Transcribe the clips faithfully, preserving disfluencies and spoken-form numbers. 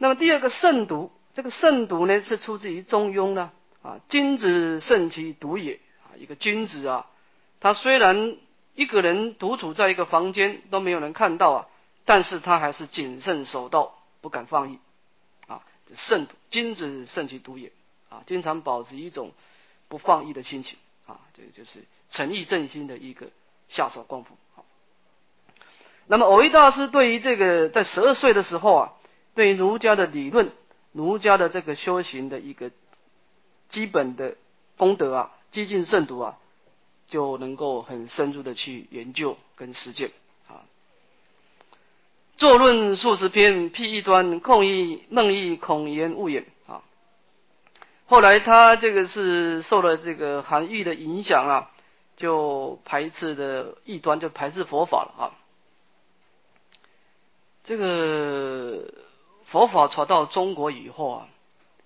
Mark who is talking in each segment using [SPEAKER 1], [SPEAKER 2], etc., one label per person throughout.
[SPEAKER 1] 那么第二个慎独，这个慎独呢是出自于中庸呢啊，君子慎其独也啊，一个君子啊，他虽然一个人独处在一个房间都没有人看到啊，但是他还是谨慎守道，不敢放逸啊，慎独，君子慎其独也啊，经常保持一种不放逸的心情啊，这个就是诚意正心的一个下手功夫。好，那么蕅益大师对于这个在十二岁的时候啊，对于儒家的理论、儒家的这个修行的一个基本的功德啊，激进慎独啊，就能够很深入的去研究跟实践啊。作论数十篇，辟异端，控义孟义，孔颜勿言啊。后来他这个是受了这个韩愈的影响啊，就排斥的异端，就排斥佛法了啊。这个佛法传到中国以后啊，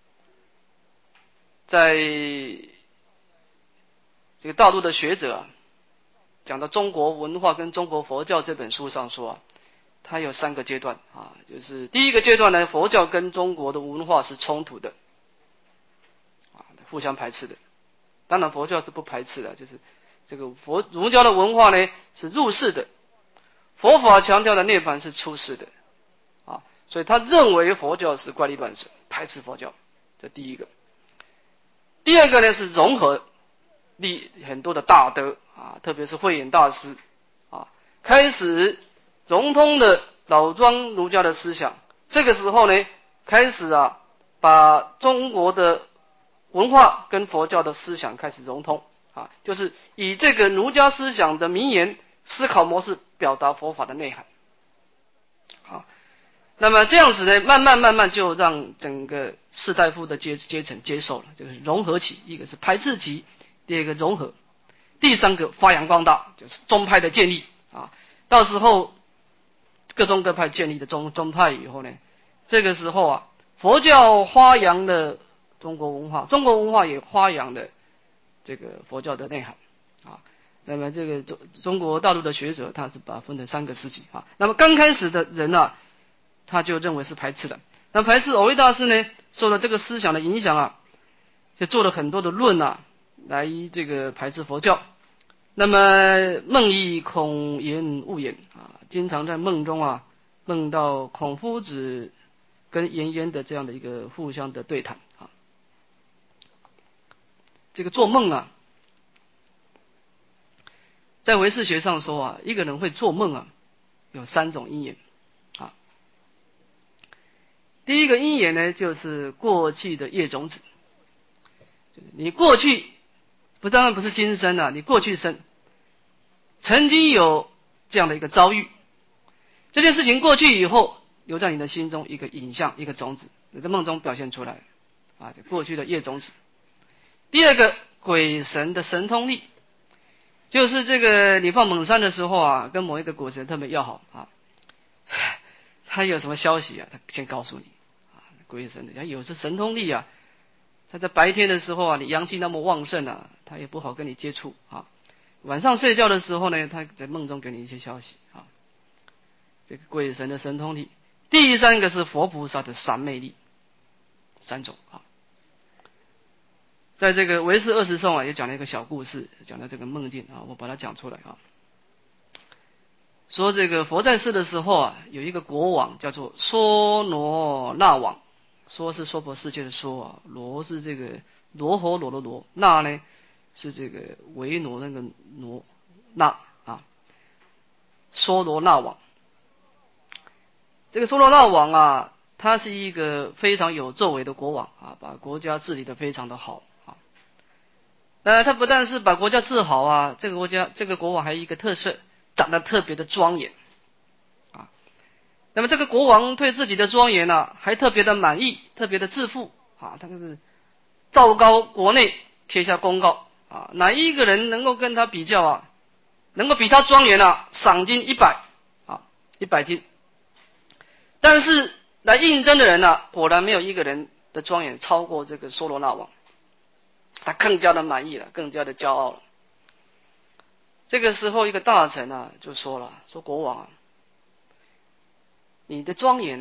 [SPEAKER 1] 在这个大陆的学者啊，讲到《中国文化跟中国佛教》这本书上说啊，它有三个阶段啊，就是第一个阶段呢，佛教跟中国的文化是冲突的啊，互相排斥的。当然佛教是不排斥的，就是这个佛儒家的文化呢是入世的，佛法强调的涅槃是出世的啊，所以他认为佛教是怪力乱神，排斥佛教，这第一个。第二个呢是融合立很多的大德啊，特别是慧眼大师啊，开始融通了老庄儒家的思想。这个时候呢，开始啊，把中国的文化跟佛教的思想开始融通啊，就是以这个儒家思想的名言思考模式表达佛法的内涵。好，那么这样子呢，慢慢慢慢就让整个士大夫的阶阶层接受了，就是融合起，一个是排斥期，第二个融合，第三个发扬光大，就是宗派的建立啊。到时候各宗各派建立的宗宗派以后呢，这个时候啊，佛教发扬了中国文化，中国文化也发扬了这个佛教的内涵啊。那么这个中中国大陆的学者，他是把它分成三个时期啊。那么刚开始的人啊，他就认为是排斥的。那排斥蕅益大师呢，受了这个思想的影响啊，就做了很多的论啊，来这个排斥佛教。那么孟义、孔颜勿言啊，经常在梦中啊，梦到孔夫子跟颜渊的这样的一个互相的对谈啊。这个做梦啊，在唯识学上说啊，一个人会做梦啊，有三种因缘啊。第一个因缘呢，就是过去的业种子，就是你过去不当然不是今生啊，你过去生曾经有这样的一个遭遇，这件事情过去以后，留在你的心中一个影像，一个种子，你在梦中表现出来啊，就过去的业种子。第二个，鬼神的神通力。就是这个你放猛山的时候啊，跟某一个鬼神特别要好啊，他有什么消息啊，他先告诉你啊，鬼神他有这神通力啊，他在白天的时候啊，你阳气那么旺盛啊，他也不好跟你接触啊，晚上睡觉的时候呢，他在梦中给你一些消息啊，这个鬼神的神通力。第三个是佛菩萨的三昧力，三种啊。在这个唯识二十颂啊，也讲了一个小故事，讲了这个梦境啊，我把它讲出来啊。说这个佛在世的时候啊，有一个国王叫做娑罗那王，说是娑婆世界的说啊，罗是这个罗喉罗的罗，那呢是这个维罗那个罗那啊，娑罗那王。这个娑罗那王啊，他是一个非常有作为的国王啊，把国家治理得非常的好。那他不但是把国家治好啊，这个国家这个国王还有一个特色，长得特别的庄严啊。那么这个国王对自己的庄严啊，还特别的满意，特别的自负啊。他就是昭告国内，贴下公告啊，哪一个人能够跟他比较啊，能够比他庄严啊，赏金一百啊，一百金。但是来应征的人呢、啊，果然没有一个人的庄严超过这个娑罗那王。他更加的满意了，更加的骄傲了。这个时候，一个大臣啊就说了：“说国王啊，你的庄严啊，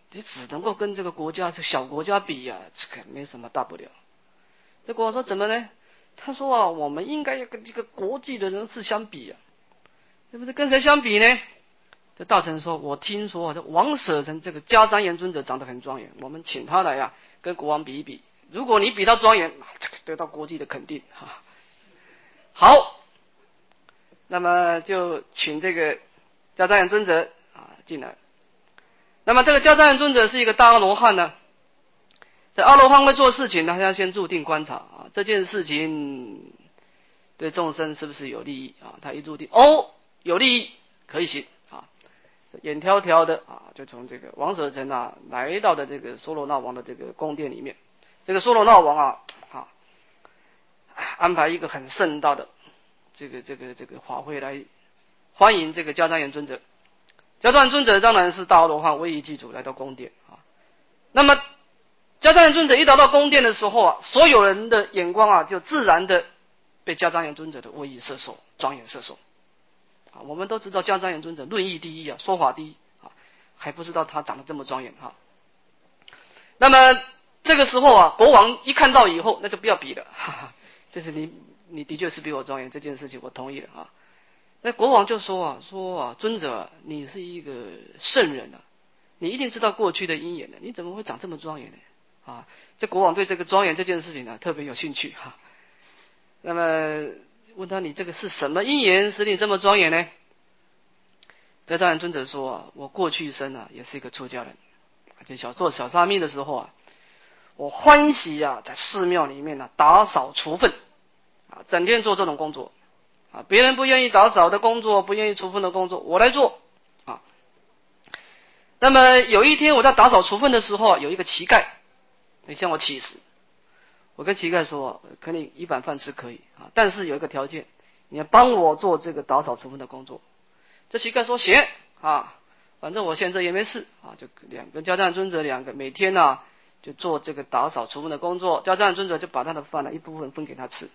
[SPEAKER 1] 你只能够跟这个国家这小国家比呀、啊，这个没什么大不了。这国王说怎么呢？他说啊，我们应该要跟这个国际的人士相比啊，对不对？跟谁相比呢？这大臣说，我听说啊，这王舍城这个迦旃延尊者长得很庄严，我们请他来啊，跟国王比一比。如果你比他庄严，这个得到国际的肯定哈。好，那么就请这个迦旃延尊者啊进来。那么这个迦旃延尊者是一个大阿罗汉呢。这阿罗汉会做事情呢，他要先注定观察啊，这件事情对众生是不是有利益啊？他一注定，哦，有利益，可以行啊。眼挑挑的啊，就从这个王舍城啊来到的这个娑罗那王的这个宫殿里面。这个娑罗那王啊啊，安排一个很盛大的这个这个这个法会来欢迎这个迦旃延尊者。迦旃延尊者当然是大阿罗汉威仪具足来到宫殿啊。那么迦旃延尊者一到到宫殿的时候啊，所有人的眼光啊就自然的被迦旃延尊者的威仪摄受，庄严摄受。啊，我们都知道迦旃延尊者论义第一啊，说法第一啊，还不知道他长得这么庄严哈。那么这个时候啊，国王一看到以后，那就不要比了，哈哈，就是你你的确是比我庄严，这件事情我同意了啊。那国王就说啊，说啊，尊者，你是一个圣人啊，你一定知道过去的因缘的，你怎么会长这么庄严呢？啊，这国王对这个庄严这件事情呢、啊、特别有兴趣哈。那么问他，你这个是什么因缘使你这么庄严呢？迦旃延尊者说啊，我过去生啊也是一个出家人，就小做小沙弥的时候啊，我欢喜啊在寺庙里面呢、啊、打扫除粪啊，整天做这种工作啊，别人不愿意打扫的工作，不愿意除粪的工作，我来做啊。那么有一天我在打扫除粪的时候，有一个乞丐，你向我乞食。我跟乞丐说，给你一碗饭吃可以啊，但是有一个条件，你要帮我做这个打扫除粪的工作。这乞丐说行啊，反正我现在也没事啊，就两个迦旃延尊者两个每天呢、啊、就做这个打扫除粪的工作，迦旃延尊者就把他的饭呢一部分分给他吃。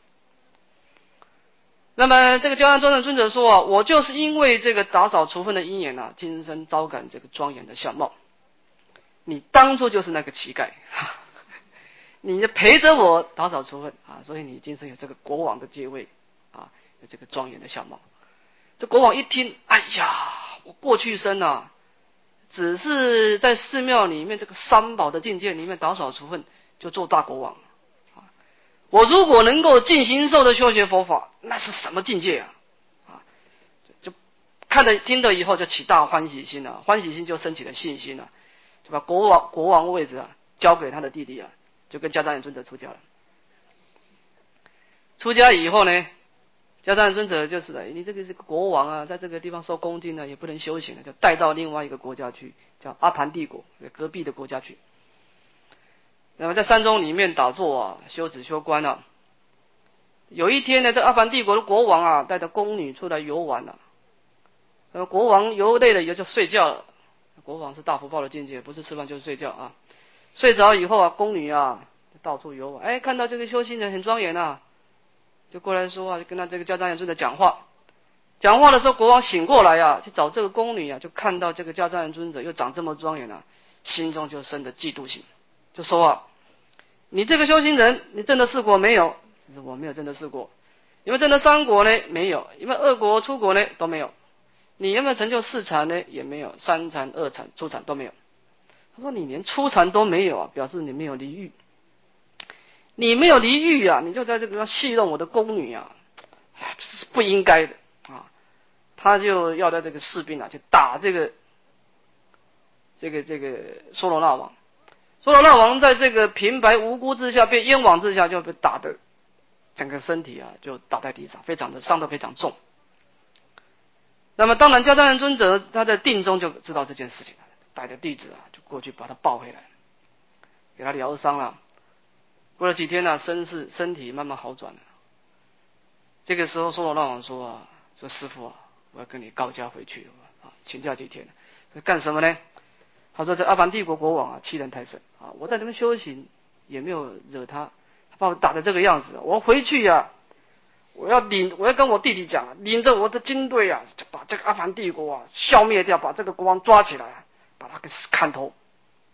[SPEAKER 1] 那么这个迦旃延尊者说啊，我就是因为这个打扫除粪的因缘啊，今生招感这个庄严的相貌。你当初就是那个乞丐，哈，你就陪着我打扫除粪啊，所以你今生有这个国王的阶位啊，有这个庄严的相貌。这国王一听，哎呀，我过去生啊，只是在寺庙里面这个三宝的境界里面打扫除粪，就做大国王啊。我如果能够尽形寿的修学佛法，那是什么境界啊？啊，就看着听了以后就起大欢喜心了，欢喜心就升起了信心了，就把国王国王位置啊交给他的弟弟啊，就跟迦旃延尊者出家了。出家以后呢，迦旃延尊者就是的，你这个是个国王啊，在这个地方受恭敬呢，也不能修行了，就带到另外一个国家去，叫阿盘帝国，隔壁的国家去。那么在山中里面打坐啊，修止修观啊。有一天呢，这阿盘帝国的国王啊，带着宫女出来游玩了、啊。那么国王游累了以后就睡觉了。国王是大福报的境界，不是吃饭就是睡觉啊。睡着以后啊，宫女啊到处游玩，哎，看到这个修行人很庄严啊。就过来说啊，就跟他这个迦旃延尊者讲话。讲话的时候，国王醒过来啊，去找这个宫女啊，就看到这个迦旃延尊者又长这么庄严啊，心中就生的嫉妒心，就说啊，你这个修行人，你证得四果没有？我没有证得四果。有没有证得三果呢？没有。有没有二果出果呢？都没有。你有没有成就四禅呢？也没有。三禅、二禅、初禅都没有。他说你连初禅都没有啊，表示你没有离欲。你没有离欲啊，你就在这个地方戏弄我的宫女啊，这是不应该的啊！他就要在这个士兵啊，去打这个这个这个娑罗那王。娑罗那王在这个平白无辜之下，被冤枉之下，就被打的整个身体啊就倒在地上，非常的伤得非常重。那么当然，迦旃延尊者他在定中就知道这件事情了，带着弟子啊就过去把他抱回来，给他疗伤了。过了几天呢、啊，身世身体慢慢好转了。这个时候，娑罗那王说啊，说师父啊，我要跟你告假回去啊，请假几天。这干什么呢？他说这阿盘帝国国王啊，欺人太甚啊！我在这边修行也没有惹他，他把我打成这个样子，我回去呀、啊，我要领，我要跟我弟弟讲，领着我的军队啊，就把这个阿盘帝国啊消灭掉，把这个国王抓起来，把他给砍头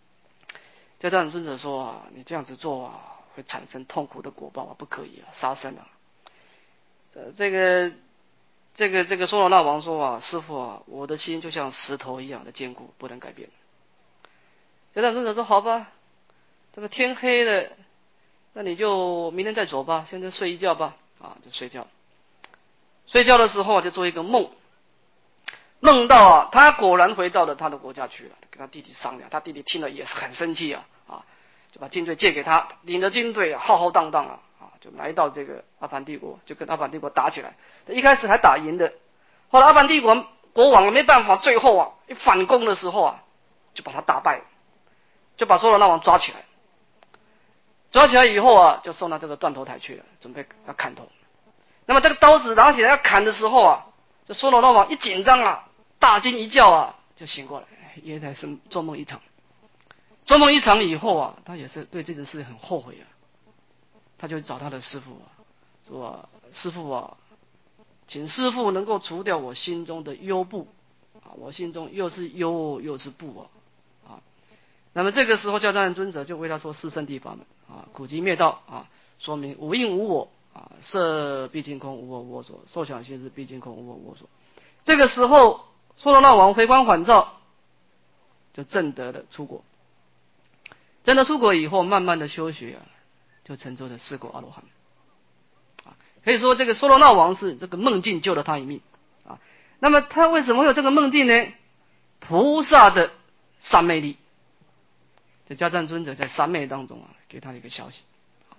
[SPEAKER 1] 迦旃延尊者说啊，你这样子做啊，会产生痛苦的果报啊，不可以啊，杀生啊。呃，这个这个这个娑罗那王说啊，师父啊，我的心就像石头一样的坚固，不能改变。迦旃延尊者说，好吧，这个天黑了，那你就明天再走吧，现在睡一觉吧，啊，就睡觉。睡觉的时候就做一个梦。梦到啊，他果然回到了他的国家去了，跟他弟弟商量，他弟弟听了也是很生气啊，啊，就把军队借给他，领着军队啊，浩浩荡荡啊，啊，就来到这个阿梵帝国，就跟阿梵帝国打起来。一开始还打赢的，后来阿梵帝国国王没办法，最后啊，一反攻的时候啊，就把他打败，就把娑罗那王抓起来，抓起来以后啊，就送到这个断头台去了，准备要砍头。那么这个刀子拿起来要砍的时候啊，这娑罗那王一紧张啊，大惊一觉啊，就醒过来，原来是做梦一场。做梦一场以后啊，他也是对这件事很后悔啊，他就找他的师父啊，说啊，师父啊，请师父能够除掉我心中的忧怖啊，我心中又是忧又是怖啊啊。那么这个时候，迦旃延尊者就为他说四圣谛法门啊，苦集灭道啊，说明无因无我啊，色毕竟空，无我无我所，受想行识毕竟空，无我无我所。这个时候，娑罗那王回光返照，就证得了出国。证得出国以后，慢慢的修学啊，就成就了四果阿罗汉。啊，可以说这个娑罗那王是这个梦境救了他一命啊。那么他为什么会有这个梦境呢？菩萨的三昧力。这迦旃尊者在三昧当中啊，给他一个消息。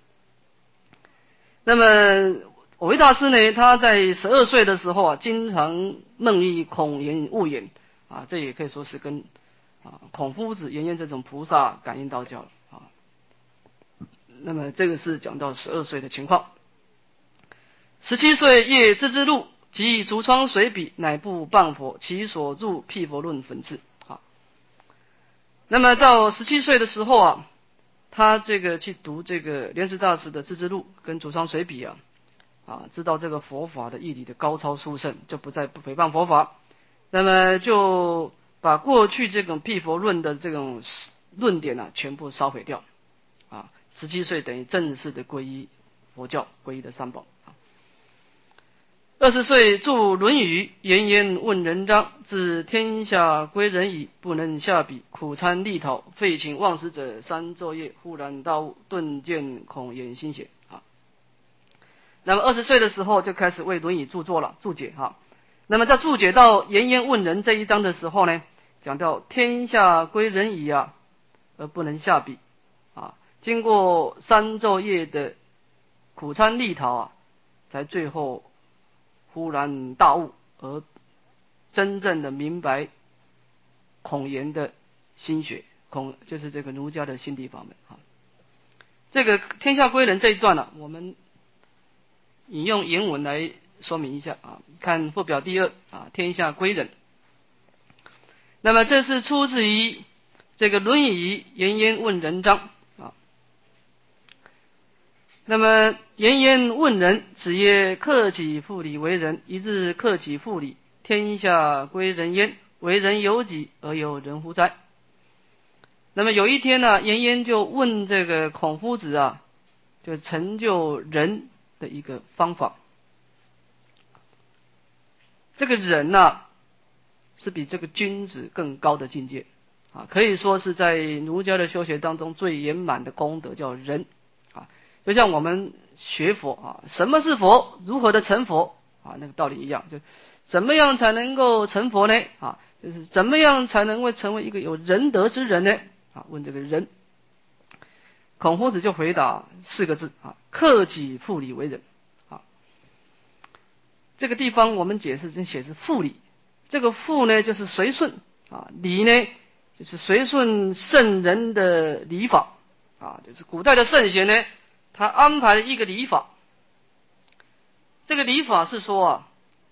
[SPEAKER 1] 那么藕益大师呢，他在十二岁的时候啊，经常梦呓孔颜悟言啊，这也可以说是跟啊孔夫子、颜渊这种菩萨感应道教啊。那么这个是讲到十二岁的情况。十七岁夜知之路，即竹窗随笔，乃部谤佛，其所著辟佛论粉字啊。那么到十七岁的时候啊，他这个去读这个莲池大师的知之录跟竹窗随笔啊。啊，知道这个佛法的义理的高超殊胜，就不再不诽谤佛法，那么就把过去这种辟佛论的这种论点啊，全部烧毁掉。啊，十七岁等于正式的皈依佛教，皈依的三宝。啊，二十岁著《论语》，言言问仁章，自天下归仁矣，不能下笔，苦参立陶，废寝忘食者三昼夜，忽然大悟，顿见孔颜心血。那么二十岁的时候就开始为《论语》著作了，注解哈。那么在注解到言言问仁这一章的时候呢，讲到天下归仁矣啊，而不能下笔啊。经过三昼夜的苦参立陶啊，才最后忽然大悟，而真正的明白孔颜的心学，孔就是这个儒家的心地法门啊。这个天下归仁这一段呢、啊，我们引用原文来说明一下啊，看附表第二啊，天下归仁。那么这是出自于这个《论语·颜渊问仁章》啊。那么颜渊问仁，子曰：克己复礼为仁，一日克己复礼，天下归仁焉。为人由己，而有人乎哉？那么有一天呢，颜渊就问这个孔夫子啊，就成就仁的一个方法。这个人呢、啊，是比这个君子更高的境界啊，可以说是在儒家的修学当中最圆满的功德，叫仁啊。就像我们学佛啊，什么是佛？如何的成佛啊？那个道理一样，就怎么样才能够成佛呢？啊，就是怎么样才能够成为一个有仁德之人呢？啊，问这个人，孔夫子就回答四个字啊：克己复礼为仁。啊，这个地方我们解释就写是复礼，这个复呢就是随顺啊，礼呢就是随顺圣人的礼法啊，就是古代的圣贤呢，他安排了一个礼法。这个礼法是说啊，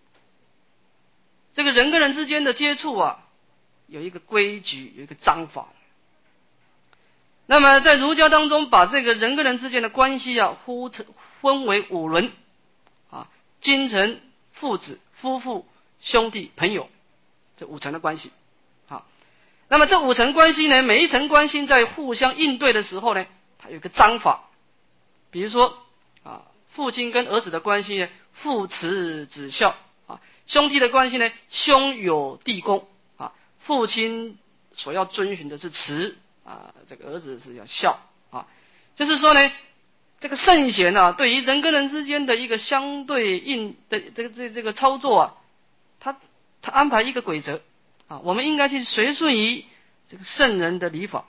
[SPEAKER 1] 这个人跟人之间的接触啊，有一个规矩，有一个章法。那么在儒家当中，把这个人跟人之间的关系啊，呼成分为五伦啊，君臣、父子、夫妇、兄弟、朋友，这五层的关系。好， 那么这五层关系呢，每一层关系在互相应对的时候呢，它有一个章法。比如说啊，父亲跟儿子的关系呢，父慈子孝啊；兄弟的关系呢，兄友弟恭啊。父亲所要遵循的是慈啊，这个儿子是要孝啊。就是说呢，这个圣贤啊，对于人跟人之间的一个相对应的这个这这个操作啊，他他安排一个规则啊，我们应该去随顺于这个圣人的礼法。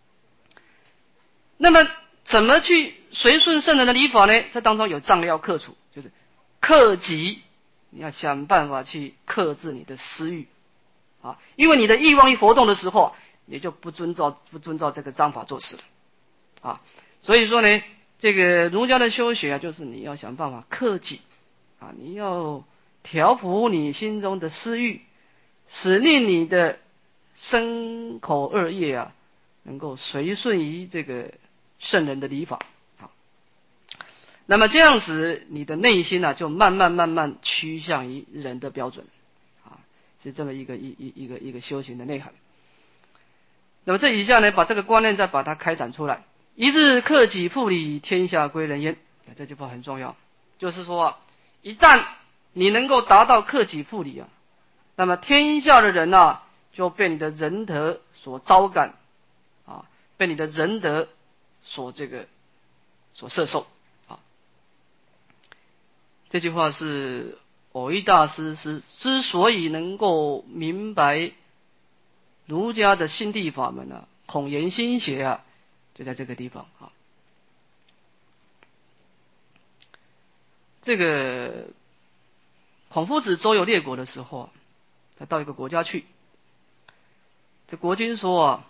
[SPEAKER 1] 那么怎么去随顺圣人的礼法呢？这当中有障要克除，就是克己，你要想办法去克制你的私欲啊，因为你的欲望一活动的时候，你就不遵照不遵照这个章法做事了啊。所以说呢，这个儒家的修学啊，就是你要想办法克己啊，你要调伏你心中的私欲，使令你的身口二业啊，能够随顺于这个圣人的礼法啊。那么这样子，你的内心呢、啊，就慢慢慢慢趋向于人的标准啊，是这么一个一一一个一个修行的内涵。那么这以下呢，把这个观念再把它开展出来。一日克己复礼，天下归仁焉。这句话很重要，就是说啊，一旦你能够达到克己复礼啊，那么天下的人啊，就被你的仁德所招感啊，被你的仁德所这个所摄受啊。这句话是蕅益大师是之所以能够明白儒家的心地法门啊，孔颜心学啊，就在这个地方啊。这个孔夫子周游列国的时候啊，他到一个国家去，这国君说啊，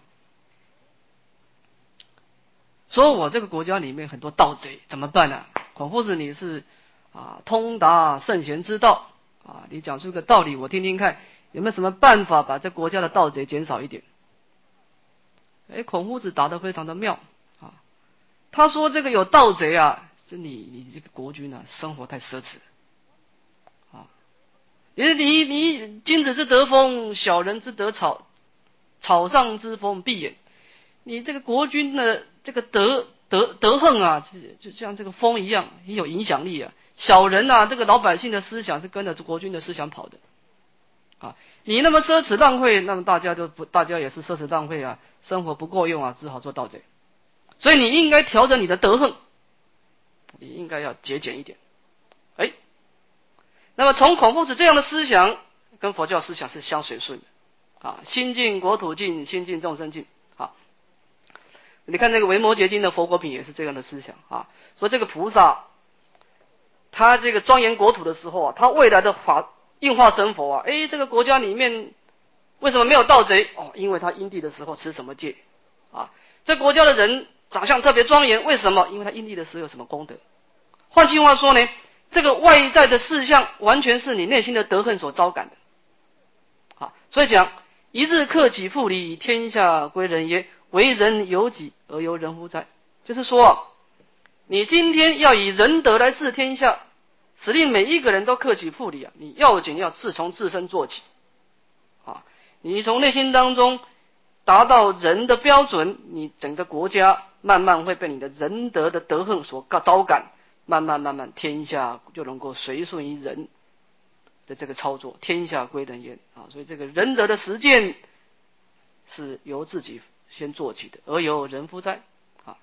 [SPEAKER 1] 说我这个国家里面很多盗贼，怎么办呢？孔夫子你是啊通达圣贤之道啊，你讲出个道理我听听看，有没有什么办法把这国家的盗贼减少一点？哎，孔夫子答得非常的妙啊，他说这个有盗贼啊，是你你这个国君啊，生活太奢侈啊，因为你你君子之德风，小人之德草，草上之风必偃。你这个国君的这个德德德行啊，就像这个风一样，很有影响力啊。小人啊，这个老百姓的思想是跟着国君的思想跑的啊。你那么奢侈浪费，那么大家就不，大家也是奢侈浪费啊，生活不够用啊，只好做盗贼。所以你应该调整你的德行，你应该要节俭一点。哎，那么从孔夫子这样的思想跟佛教思想是相随顺的啊，心净国土净，心净众生净。你看这个《维摩诘经》的佛果品也是这样的思想啊，说这个菩萨他这个庄严国土的时候啊，他未来的法应化身佛啊，诶，这个国家里面为什么没有盗贼？哦，因为他因地的时候持什么戒啊？这国家的人长相特别庄严，为什么？因为他因地的时候有什么功德？换句话说呢，这个外在的事项完全是你内心的德行所招感的啊。所以讲一日克己复礼，天下归仁焉。为人由己而由人乎哉？就是说，你今天要以仁德来治天下，使令每一个人都克己复礼啊！你要紧要自从自身做起啊！你从内心当中达到人的标准，你整个国家慢慢会被你的仁德的德行所招感，慢慢慢慢，天下就能够随顺于人的这个操作，天下归仁焉啊！所以这个仁德的实践是由自己先做起的，而由人夫哉啊！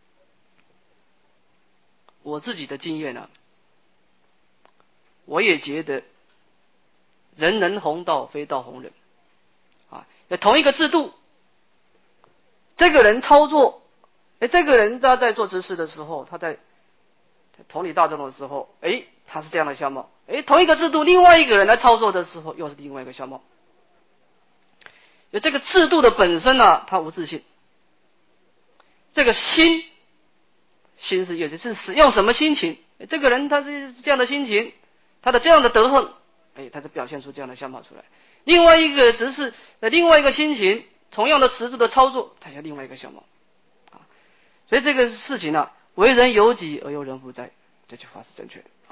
[SPEAKER 1] 我自己的经验呢、啊，我也觉得人人弘道，非道弘人啊。同一个制度，这个人操作，哎，这个人他在做执事的时候，他在统理大众的时候，哎，他是这样的相貌。哎，同一个制度，另外一个人来操作的时候，又是另外一个相貌。这个制度的本身呢、啊，它无自性。这个心，心是有的是使用什么心情？这个人他是这样的心情，他的这样的德行，哎，他就表现出这样的相貌出来。另外一个只是另外一个心情，同样的持住的操作，他有另外一个相貌啊。所以这个事情呢、啊，为人由己而由人乎哉？这句话是正确的啊。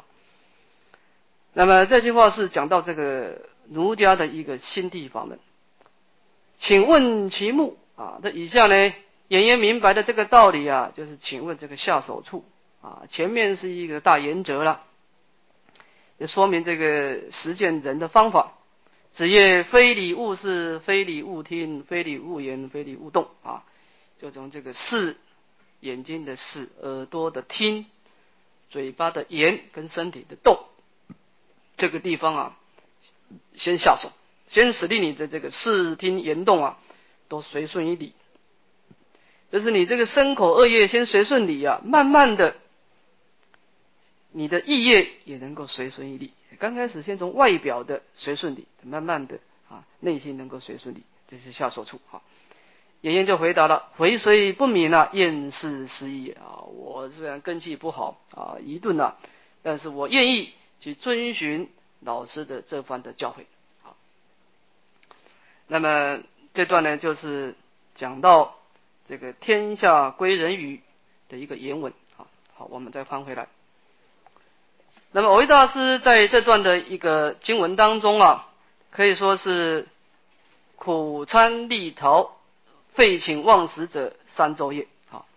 [SPEAKER 1] 那么这句话是讲到这个儒家的一个心地法门。 请问其目啊，这以下呢，演员明白的这个道理啊，就是请问这个下手处啊，前面是一个大原则了，也说明这个实践人的方法。子曰：非礼勿视，非礼勿听，非礼勿言，非礼勿动啊，就从这个视，眼睛的视，耳朵的听，嘴巴的言跟身体的动，这个地方啊，先下手，先使令你的这个视听言动啊，都随顺于礼。就是你这个身口二业先随顺礼啊，慢慢的，你的意业也能够随顺于礼。刚开始先从外表的随顺礼，慢慢的啊，内心能够随顺礼，这是下手处啊。颜渊就回答了：回虽不敏啊，厌世失义啊。我虽然根气不好啊，愚钝啊，但是我愿意去遵循老师的这番的教诲。好，那么这段呢，就是讲到这个天下归人语的一个原文。好，好，我们再翻回来。那么，蕅益大师在这段的一个经文当中啊，可以说是苦参利逃，废寝忘食者三昼夜。好，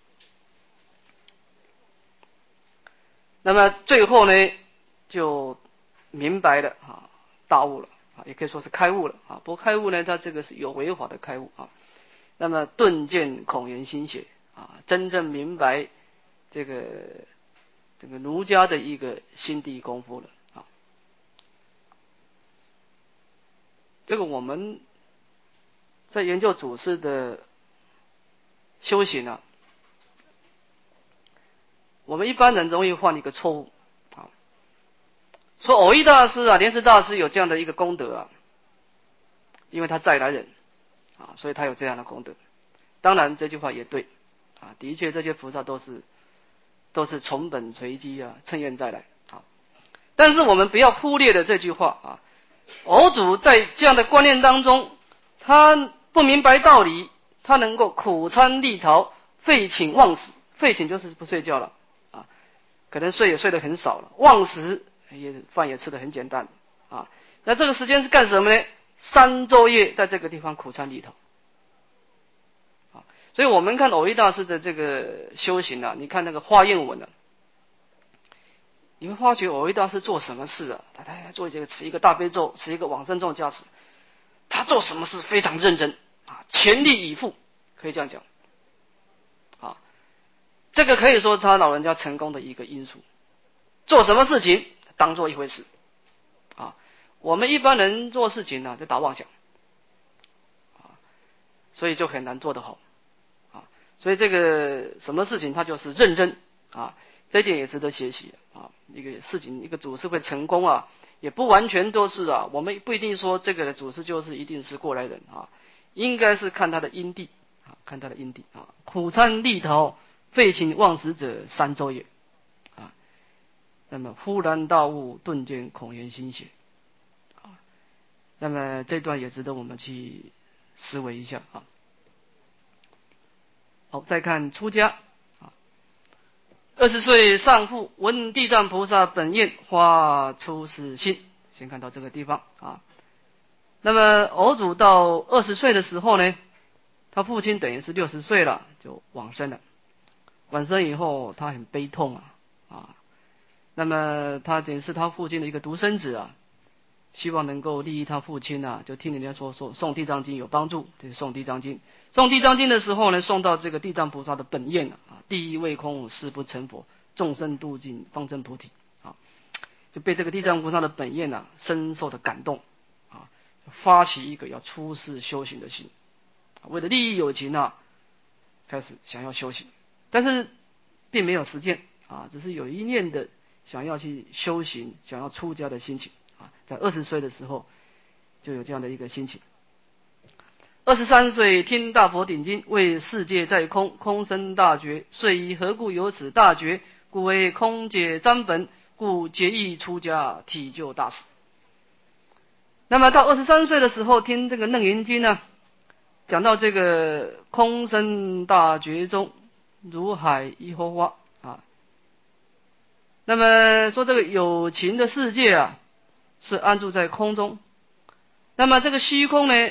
[SPEAKER 1] 那么最后呢，就明白了啊，大悟了啊，也可以说是开悟了啊。不过开悟呢，它这个是有为法的开悟啊。那么顿见孔颜心血啊，真正明白这个这个儒家的一个心地功夫了。这个我们在研究祖师的修行啊，我们一般人容易犯一个错误啊，说蕅益大师啊、莲池大师有这样的一个功德啊，因为他再来人啊，所以他有这样的功德。当然这句话也对啊，的确这些菩萨都是都是从本垂基啊，乘愿再来啊。但是我们不要忽略了这句话啊，蕅主在这样的观念当中，他不明白道理，他能够苦参利逃，废寝忘食。废寝就是不睡觉了啊，可能睡也睡得很少了，忘食也饭也吃得很简单啊。那这个时间是干什么呢？三昼夜在这个地方苦参利逃啊。所以我们看蕅益大师的这个修行啊，你看那个华严文啊，你会发觉蕅益大师做什么事啊？他他做这个持一个大悲咒，持一个往生咒加持，他做什么事非常认真啊，全力以赴，可以这样讲啊。这个可以说他老人家成功的一个因素。做什么事情当做一回事啊。我们一般人做事情呢、啊，在打妄想啊，所以就很难做得好啊。所以这个什么事情他就是认真啊。这一点也值得学习啊！一个事情，一个祖师会成功啊，也不完全都是啊。我们不一定说这个祖师就是一定是过来人啊，应该是看他的因地啊，看他的因地啊。苦参利逃，废寝忘食者三昼夜啊。那么忽然大悟，顿见孔颜心血啊。那么这段也值得我们去思维一下啊。好，再看出家。二十岁上父闻地藏菩萨本愿，发出死心。先看到这个地方啊。那么蕅主到二十岁的时候呢，他父亲等于是六十岁了，就往生了。往生以后，他很悲痛啊啊。那么他等于是他父亲的一个独生子啊，希望能够利益他父亲啊，就听人家说说诵地藏经有帮助，就是诵地藏经。诵地藏经的时候呢，诵到这个地藏菩萨的本愿啊，地狱未空，誓不成佛，众生度尽，方证菩提啊，就被这个地藏菩萨的本愿啊，深受的感动啊，发起一个要出世修行的心，为了利益有情啊，开始想要修行，但是并没有实践啊，只是有一念的想要去修行，想要出家的心情。在二十岁的时候就有这样的一个心情。二十三岁听大佛顶经，为世界在空，空生大觉，遂疑何故有此大觉，故为空解占本，故结义出家，体就大事。那么到二十三岁的时候，听这个楞严经呢，讲到这个空生大觉中，如海一荷花啊。那么说这个有情的世界啊，是安住在空中。那么这个虚空呢，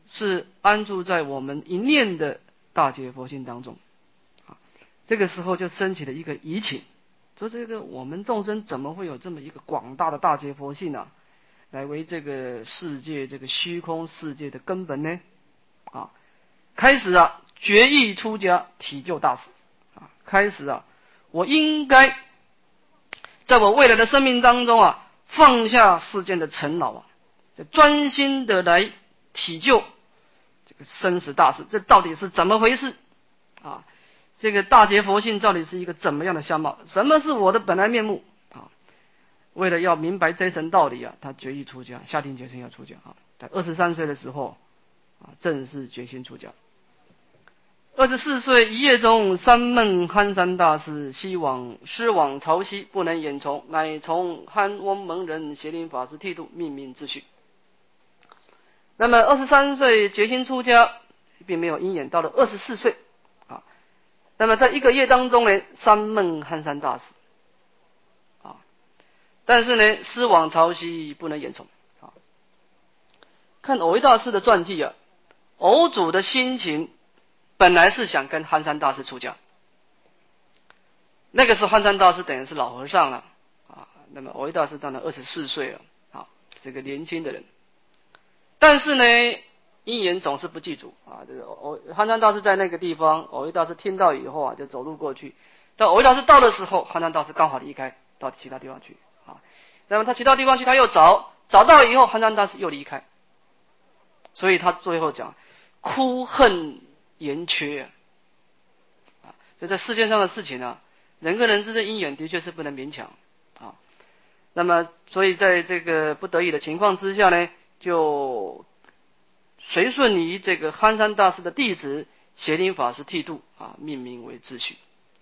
[SPEAKER 1] 是安住在我们一念的大觉佛性当中。啊，这个时候就升起了一个疑情，说这个我们众生怎么会有这么一个广大的大觉佛性啊，来为这个世界这个虚空世界的根本呢？啊，开始啊决意出家体就大事啊，开始啊我应该在我未来的生命当中啊放下世间的尘恼啊，就专心的来体就这个生死大事，这到底是怎么回事啊？这个大觉佛性到底是一个怎么样的相貌？什么是我的本来面目啊？为了要明白这一层道理啊，他决意出家，下定决心要出家啊。在二十三岁的时候啊，正式决心出家。二十四岁一夜中，三梦憨山大师西往师往朝夕，不能言从，乃从憨翁蒙人邪灵法师剃度，命名自序。那么二十三岁决心出家，并没有因缘，到了二十四岁啊，那么在一个月当中呢，三梦憨山大师啊，但是呢，师往朝夕，不能言从啊。看藕益大师的传记啊，藕主的心情本来是想跟憨山大师出家，那个时候憨山大师等于是老和尚了啊，那么藕益大师当然二十四岁了啊，是个年轻的人。但是呢，因缘总是不记住啊。这个藕憨山大师在那个地方，藕益大师听到以后啊，就走路过去。到藕益大师到的时候，憨山大师刚好离开，到其他地方去啊。那么他其他地方去，他又找，找到以后，憨山大师又离开。所以他最后讲，哭恨言缺啊。就在世界上的事情啊，人跟人之间因缘的确是不能勉强啊。那么，所以在这个不得已的情况之下呢，就随顺于这个憨山大师的弟子邪灵法师剃度啊，命名为自序。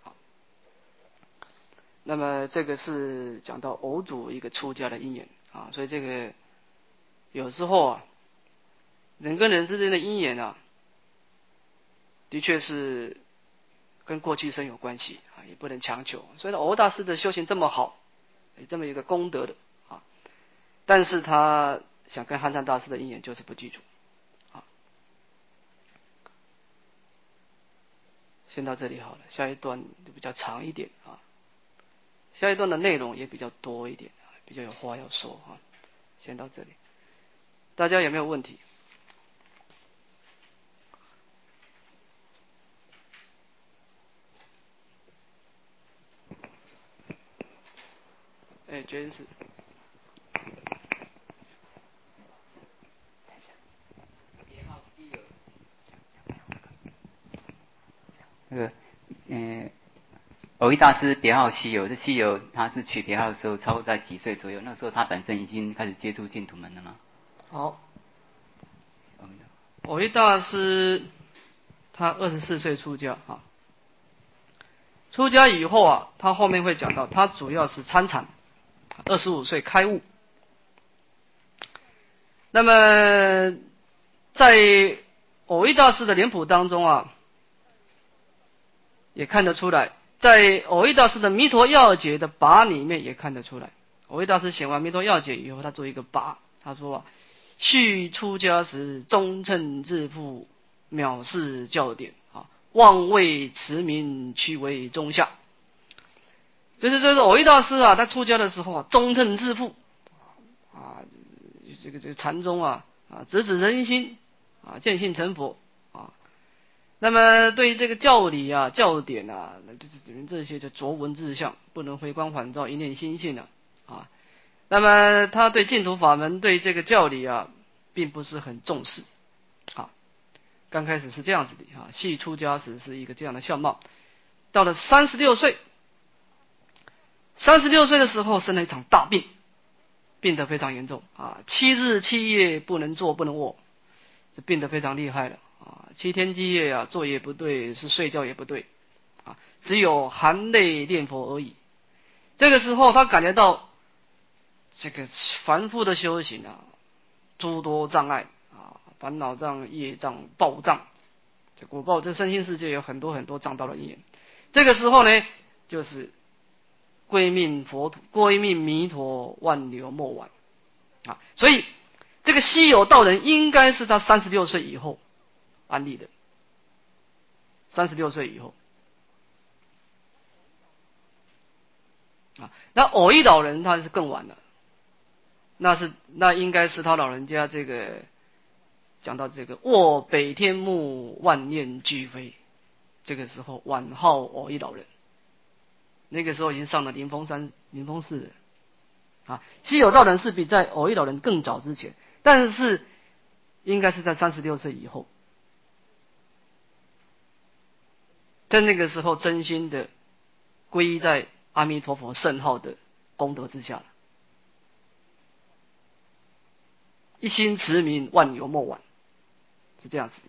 [SPEAKER 1] 那么这个是讲到藕主一个出家的因缘啊，所以这个有时候啊，人跟人之间的因缘啊，的确是跟过去生有关系啊，也不能强求。所以藕大师的修行这么好，有这么一个功德的啊，但是他想跟憨山大师的因缘就是不记住啊。先到这里好了，下一段就比较长一点啊，下一段的内容也比较多一点，比较有话要说啊。先到这里，大家有没有问题？哎，觉得是。
[SPEAKER 2] 那个，嗯、呃，藕益大师别号西游，这西游他是取别号的时候，超过在几岁左右？那时候他本身已经开始接触净土门了吗？
[SPEAKER 1] 好，藕益大师他二十四岁出家啊，出家以后啊，他后面会讲到，他主要是参禅，二十五岁开悟。那么在藕益大师的脸谱当中啊，也看得出来，在藕益大师的弥陀要解的跋里面也看得出来。藕益大师写完弥陀要解以后，他做一个跋，他说啊，续出家时忠称自负，藐视教典啊，妄为持名，屈为中下。就是这个藕益大师啊，他出家的时候啊，忠称自负啊，这个这个禅宗啊啊，直指人心啊，见性成佛啊。那么对于这个教理啊、教典啊，就是你们这些就着文字相，不能回光返照，一念心性啊啊。那么他对净土法门、对这个教理啊，并不是很重视啊。刚开始是这样子的啊，系出家时是一个这样的相貌。到了三十六岁，三十六岁的时候生了一场大病，病得非常严重啊，七日七夜不能坐不能卧，这病得非常厉害了啊，七天七夜啊，坐也不对，是睡觉也不对啊，只有含泪念佛而已。这个时候他感觉到这个凡夫的修行啊，诸多障碍啊，烦恼障、业障、报障，这果报这身心世界有很多很多障道的因缘。这个时候呢，就是归命佛土，归命弥陀，万流莫晚啊。所以这个稀有道人应该是他三十六岁以后安立的，三十六岁以后啊。那偶一老人他是更晚了，那是那应该是他老人家这个讲到这个卧北天目，万念俱灰，这个时候晚号偶一老人，那个时候已经上了灵峰山灵峰寺了啊。稀有道人是比在偶一老人更早之前，但是应该是在三十六岁以后，在那个时候真心的皈依在阿弥陀佛圣号的功德之下了，一心持名，万有莫晚，是这样子。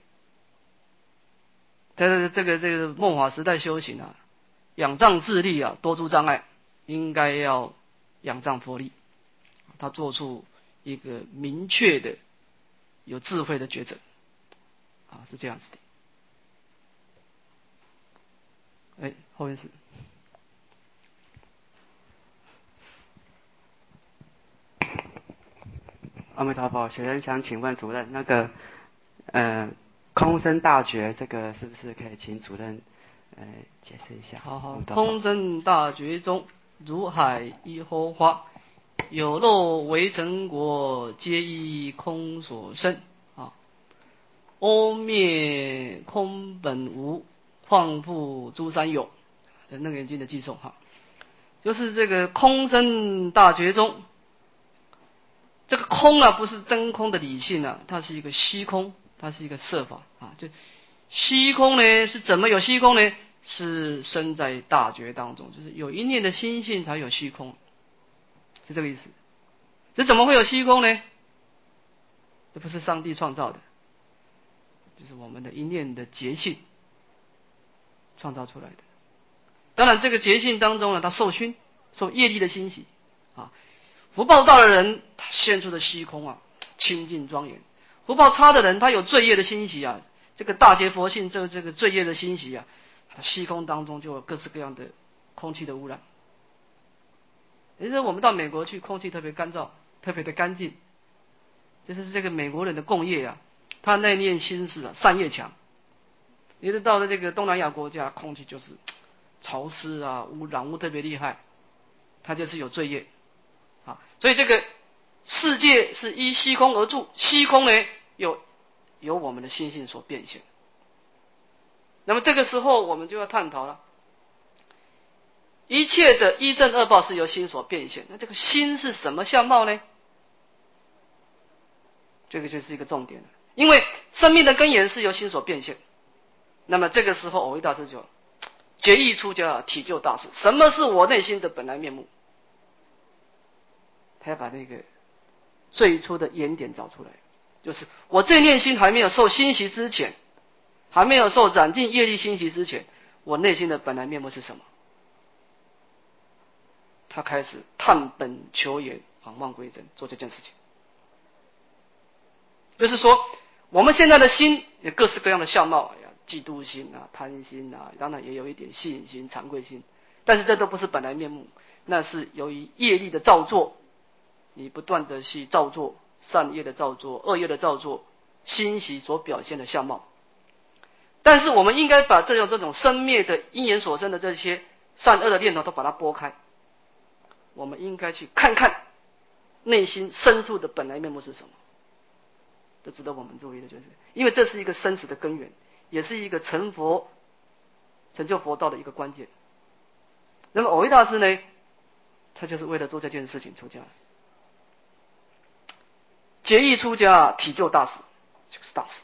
[SPEAKER 1] 在这个这个末法时代修行啊，仰仗自力啊，多诸障碍，应该要仰仗佛力。他做出一个明确的、有智慧的抉择，啊，是这样子的。哎，后面是。
[SPEAKER 3] 阿弥陀佛，学生想请问主任，那个呃空生大觉这个是不是可以请主任呃解释一下？
[SPEAKER 1] 好好，空生大觉中，如海一荷花，有漏为成果，皆依空所生啊。阿灭空本无，况复诸三有。这楞严经的记诵哈，就是这个空生大觉中。这个空啊，不是真空的理性啊，它是一个虚空，它是一个色法啊。就虚空呢，是怎么有虚空呢？是生在大觉当中，就是有一念的心性才有虚空，是这个意思。这怎么会有虚空呢？这不是上帝创造的，就是我们的一念的觉性创造出来的。当然，这个觉性当中呢，它受熏，受业力的欣喜啊。福报大的人，他现出的虚空啊，清净庄严；福报差的人，他有罪业的欣喜啊，这个大劫佛性，这这个罪业的欣喜啊，他虚空当中就有各式各样的空气的污染。也就是我们到美国去，空气特别干燥，特别的干净，这是这个美国人的共业啊，他那念心事啊，善业强。也是到了这个东南亚国家，空气就是潮湿啊，污染污特别厉害，他就是有罪业。啊，所以这个世界是依虚空而住，虚空呢有由我们的心性所变现。那么这个时候我们就要探讨了，一切的一正二报是由心所变现，那这个心是什么相貌呢？这个就是一个重点了，因为生命的根源是由心所变现。那么这个时候偶一大师就决意出家，体就大事。什么是我内心的本来面目？他要把那个最初的原点找出来，就是我这念心还没有受欣习之前，还没有受染尽业力欣习之前，我内心的本来面目是什么？他开始探本求源，返望归真，做这件事情。就是说，我们现在的心有各式各样的相貌，哎呀，嫉妒心啊、贪心啊，当然也有一点信心、惭愧心，但是这都不是本来面目，那是由于业力的造作。你不断的去造作善业的造作、恶业的造作，欣喜所表现的相貌。但是我们应该把这种这种生灭的因缘所生的这些善恶的念头都把它拨开，我们应该去看看内心深处的本来面目是什么。这值得我们注意的就是，因为这是一个生死的根源，也是一个成佛、成就佛道的一个关键。那么偶一大师呢，他就是为了做这件事情出家。决意出家，体就大事，这个是大事。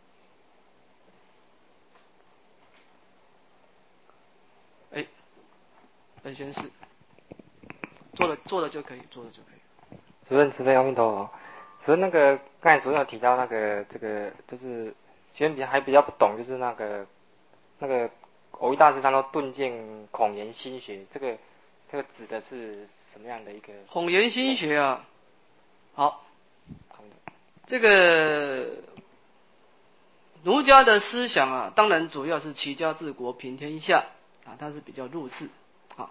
[SPEAKER 1] 哎，本宣是做了做了就可以，做了就可以。
[SPEAKER 4] 主任慈悲阿弥陀佛。所以那个刚才主任有提到那个这个就是学生比还比较不懂，就是那个那个偶一大师他说顿见孔颜心学，这个这个指的是什么样的一个？
[SPEAKER 1] 孔颜心学啊，好。这个儒家的思想啊，当然主要是齐家治国平天下啊，它是比较入世啊。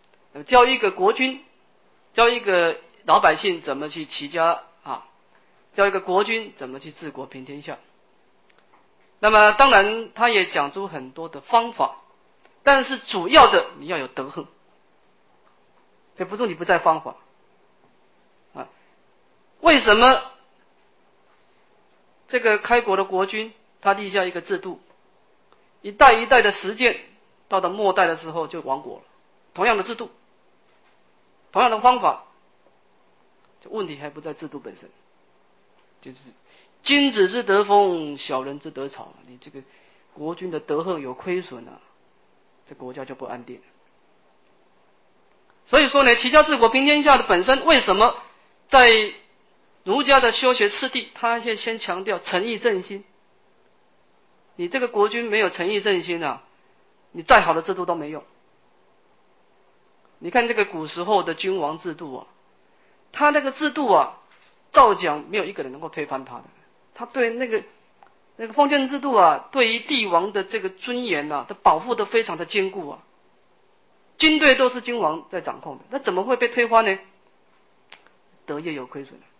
[SPEAKER 1] 教一个国君，教一个老百姓怎么去齐家啊， 教一个国君怎么去治国平天下。那么当然他也讲出很多的方法，但是主要的你要有德行，这不是你不在方法啊。为什么这个开国的国君他立下一个制度，一代一代的实践，到了末代的时候就亡国了？同样的制度，同样的方法，这问题还不在制度本身，就是君子之德风，小人之德草。你这个国君的德行有亏损啊，这国家就不安定。所以说呢，齐家治国平天下的本身，为什么在儒家的修学次第，他先先强调诚意正心。你这个国君没有诚意正心啊，你再好的制度都没用。你看这个古时候的君王制度啊，他那个制度啊，照讲没有一个人能够推翻他的。他对那个那个封建制度啊，对于帝王的这个尊严啊，他保护的非常的坚固啊。军队都是君王在掌控的，那怎么会被推翻呢？德业有亏损的，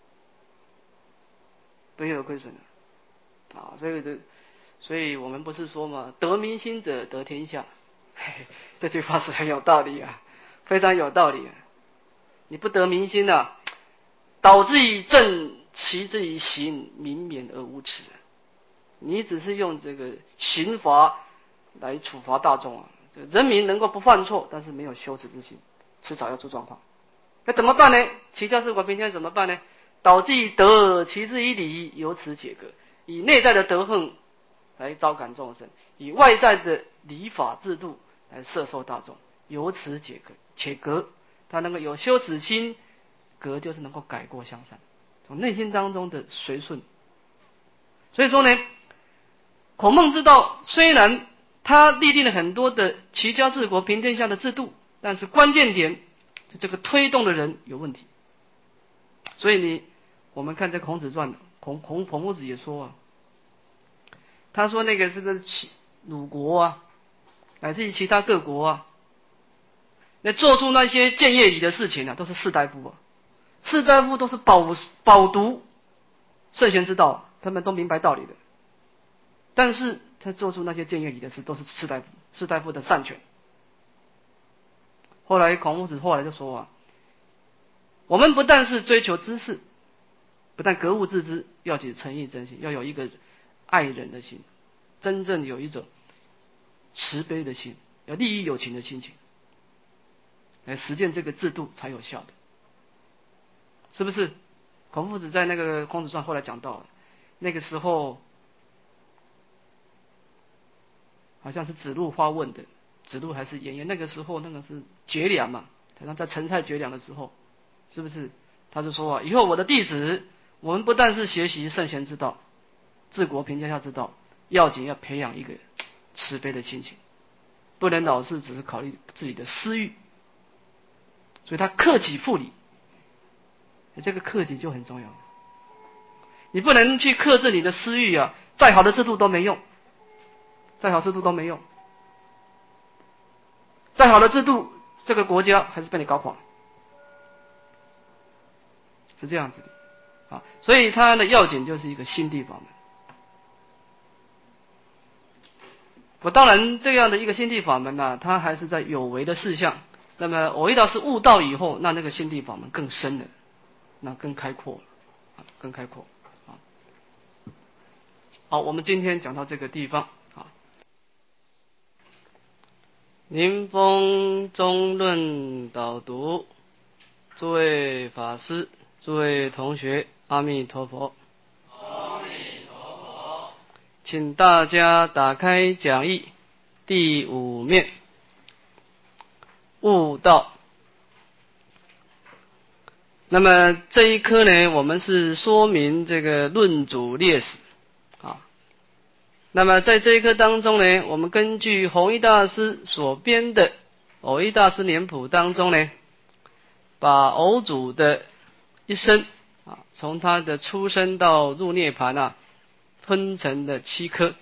[SPEAKER 1] 德业有亏损的啊，所以这，所以我们不是说嘛，得民心者得天下，嘿嘿，这句话是很有道理啊，非常有道理啊。你不得民心啊，导之以政，齐之以刑，民免而无耻。你只是用这个刑罚来处罚大众啊，人民能够不犯错，但是没有羞耻之心，迟早要出状况。那怎么办呢？齐家治国平天下怎么办呢？导之以德，齐之以礼，由此解革。以内在的德行来招感众生，以外在的礼法制度来摄受大众，由此解革。且革，他能够有羞耻心，革就是能够改过向善，从内心当中的随顺。所以说呢，孔孟之道虽然他立定了很多的齐家治国平天下的制度，但是关键点这个推动的人有问题。所以你我们看这孔子传，孔孔孔夫子也说啊，他说那个这个齐鲁国啊，乃至于其他各国啊，那做出那些建业礼的事情啊，都是士大夫啊，士大夫都是饱饱读圣贤之道啊，他们都明白道理的，但是他做出那些建业礼的事，都是士大夫士大夫的擅权。后来孔夫子后来就说啊，我们不但是追求知识，不但格物致知，要有诚意真心，要有一个爱人的心，真正有一种慈悲的心，要利益有情的心情，来实践这个制度才有效的，是不是？孔夫子在那个孔子传后来讲到了，那个时候好像是子路发问的，子路还是颜渊，那个时候那个是绝粮嘛，好像在陈蔡绝粮的时候，是不是？他就说啊，以后我的弟子，我们不但是学习圣贤之道，治国平天下之道，要紧要培养一个慈悲的心情，不能老是只是考虑自己的私欲，所以他克己复礼，这个克己就很重要。你不能去克制你的私欲啊，再好的制度都没用，再好制度都没用，再好的制度，这个国家还是被你搞垮，是这样子的啊。所以它的要紧就是一个心地法门。我当然这样的一个心地法门呢、啊，它还是在有为的事项。那么我遇到是悟道以后，那那个心地法门更深了，那更开阔了，啊，更开阔啊。好，我们今天讲到这个地方啊。临风中论导读，诸位法师，诸位同学，阿弥陀佛。
[SPEAKER 5] 阿弥陀佛。
[SPEAKER 1] 请大家打开讲义第五面，悟道。那么这一科呢，我们是说明这个论主列史啊。那么在这一课当中呢，我们根据弘一大师所编的《藕益大师年谱》当中呢，把藕主的一生啊，从他的出生到入涅槃啊，分成了七科。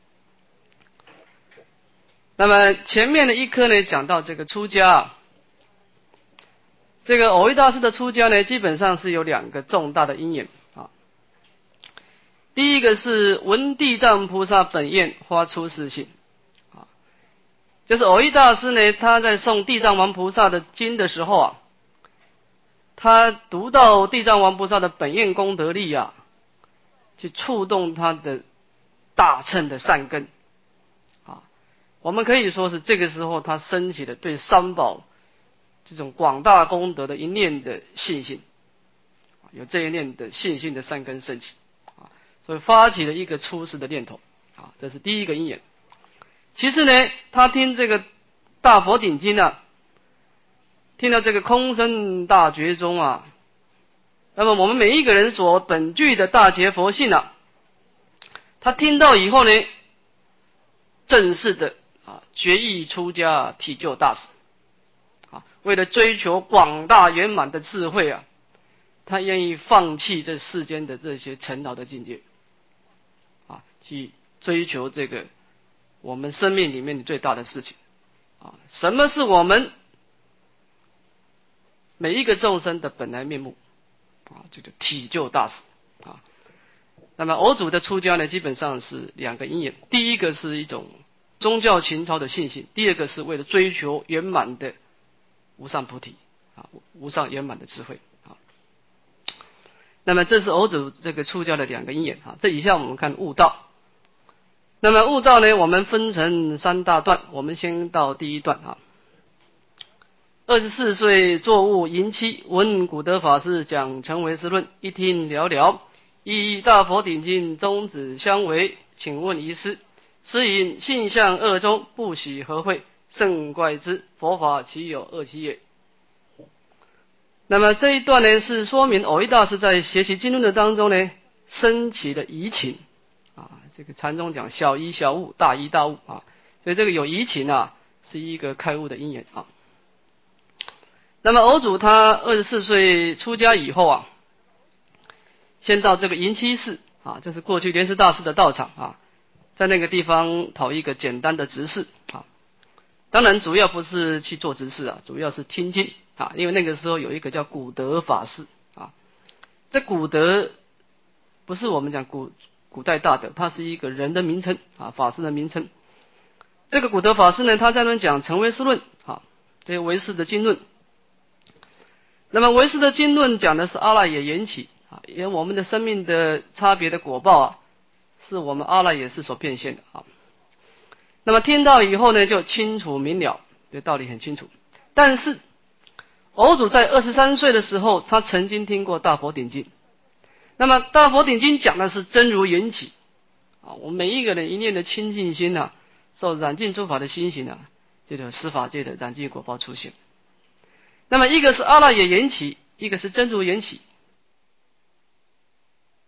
[SPEAKER 1] 那么前面的一科呢，讲到这个出家啊，这个藕益大师的出家呢，基本上是有两个重大的因缘啊。 第一个是闻地藏菩萨本愿发出世信，啊，就是藕益大师呢，他在诵地藏王菩萨的经的时候啊，他读到地藏王菩萨的本愿功德力啊，去触动他的大乘的善根，啊，我们可以说是这个时候他升起了对三宝这种广大功德的一念的信心，有这一念的信心的善根升起，啊，所以发起了一个出世的念头，啊，这是第一个因缘。其次呢，他听这个大佛顶经啊，听到这个空生大觉中啊，那么我们每一个人所本具的大觉佛性啊，他听到以后呢，正式的啊决意出家体就大事，啊，为了追求广大圆满的智慧啊，他愿意放弃这世间的这些尘劳的境界，啊，去追求这个我们生命里面的最大的事情，啊，什么是我们每一个众生的本来面目，啊，这个体就大事，啊。那么偶主的出家呢，基本上是两个因缘，第一个是一种宗教情操的信心，第二个是为了追求圆满的无上菩提，啊，无上圆满的智慧，啊。那么这是偶主这个出家的两个因缘，啊。这以下我们看悟道。那么悟道呢，我们分成三大段，我们先到第一段啊。二十四岁作悟寅期，闻古德法师讲成唯识论，一听了了，依大佛顶经宗旨相违，请问遗师，师引性相二中，不喜何会？甚怪之，佛法岂有二期也？那么这一段呢，是说明藕益大师在学习经论的当中呢，升起的疑情啊。这个禅宗讲小疑小悟，大疑大悟啊，所以这个有疑情啊，是一个开悟的因缘啊。那么偶主他二十四岁出家以后啊，先到这个银栖寺啊，就是过去莲师大师的道场啊，在那个地方讨一个简单的执事啊。当然主要不是去做执事啊，主要是听经啊，因为那个时候有一个叫古德法师啊，这古德不是我们讲古古代大德，他是一个人的名称啊，法师的名称。这个古德法师呢，他在那讲成唯识论啊，这些唯识的经论。那么唯识的经论讲的是阿赖耶缘起啊，因为我们的生命的差别的果报啊，是我们阿赖耶识所变现的啊。那么听到以后呢，就清楚明了，这道理很清楚。但是偶主在二十三岁的时候，他曾经听过大佛顶经。那么大佛顶经讲的是真如缘起啊，我们每一个人一念的清净心啊，受染净诸法的心行啊，就有十法界的染净果报出现。那么一个是阿赖耶缘起，一个是真如缘起